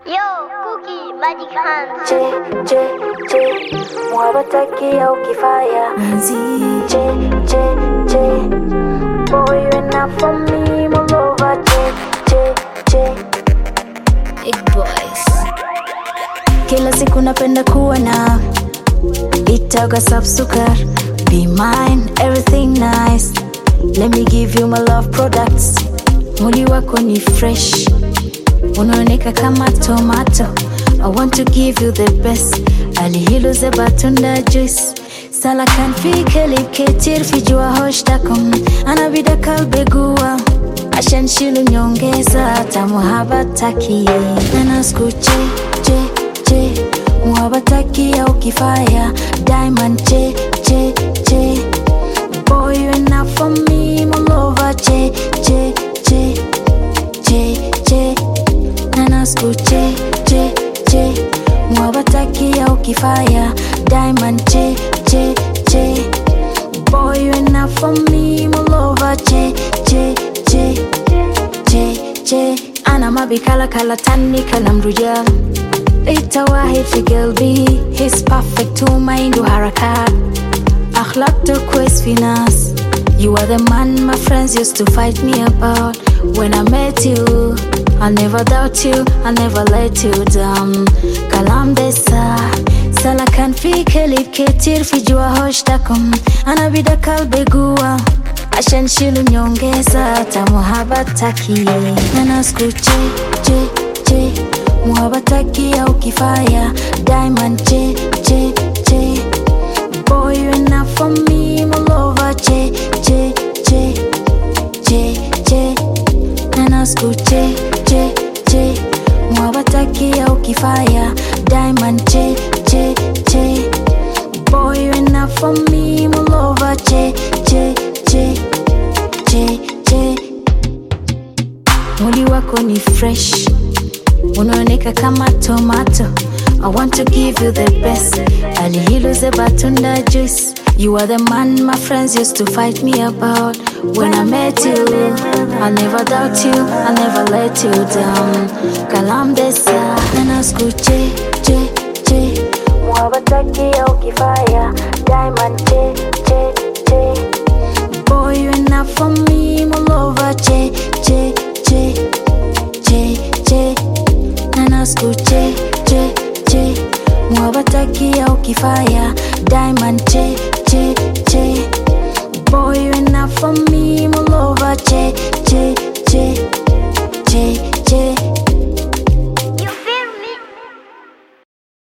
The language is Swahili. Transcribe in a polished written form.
Yo, Cookie, Magic Hands. Muhabataki au kifaya boy you enough for me mulova Big boys. Kila siku napenda kuwa na itaga subsukar. Be mine, everything nice. Let me give you my love products. Mwili wako ni fresh, unaoneka kama tomato. I want to give you the best. Alihilo ze batunda juice. Sala kan fi kelib ketir fi jua hoshtakum. Ana bida kalbe guwa. Ashan shilu nyongeza ta muhabataki. Nanasku muhabataki au kifaya. Diamond boy you enough for me mulova Nanasku muhabataki au kifaya. Diamond boy you enough for me mulova Ana mabikala kala tani kala mrujal. Itawahid fi qalbi. He's perfect to mind harakat. Akhlaq to quest finance. You are the man my friends used to fight me about. When I met you, I'll never doubt you, I'll never let you down. Kalam desa Sala kan fi kelib ketir fi jua hoshtakum. Ana bida kalbe guwa. Ashan shilu nyongeza ta muhabataki. Nanasku muhabataki au kifaya. Diamond boy you enough for me mulova Nanasku muhabataki au kifaya. Diamond boy you enough for me mulova Mwili wako ni fresh, unaoneka kama tomato. I want to give you the best. Alihilo ze batunda juice. You are the man my friends used to fight me about. When I met you, I'll never doubt you, I'll never let you down. Kalam desa Nanasku muhabataki au kifaya. Diamond boy you enough for me mulova Nanasku muhabataki au kifaya. Diamond boy you enough for me mulova